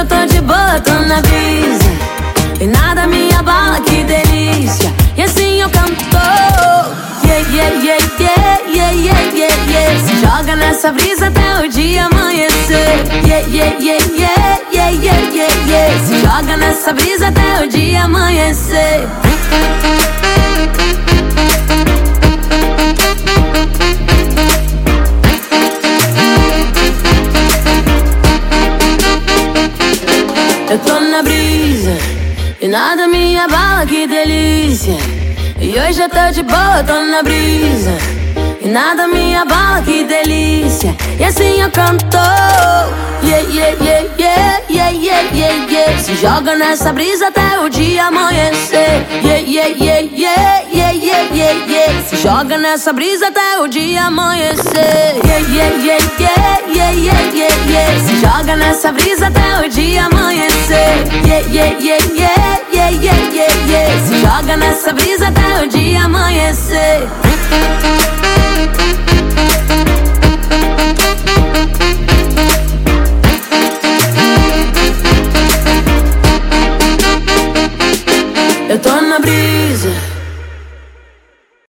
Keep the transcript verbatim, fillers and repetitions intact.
eu tô de boa, tô na brisa e nada me abala, que delícia. E assim eu canto. Yeah, yeah, yeah, yeah, yeah, yeah, yeah, yeah. Se joga nessa brisa até o dia amanhecer. Yeah, yeah, yeah, yeah, yeah, yeah, yeah, yeah. Se joga nessa brisa até o dia amanhecer. Eu tô na brisa e nada me abala, que delícia. E hoje eu tô de boa, tô na brisa e nada me abala, que delícia. E assim eu canto. Yeah, yeah, yeah, yeah, yeah, yeah, yeah, yeah. Se joga nessa brisa até o dia amanhecer. Yeah, yeah, yeah, yeah, yeah, yeah, yeah, yeah. Se joga nessa brisa até o dia amanhecer. Yeah, yeah, yeah, yeah, yeah, yeah, yeah, yeah. Se joga nessa brisa até o dia amanhecer. Yeah, yeah, yeah, yeah, yeah, yeah, yeah, yeah. Se joga nessa brisa até o dia amanhecer.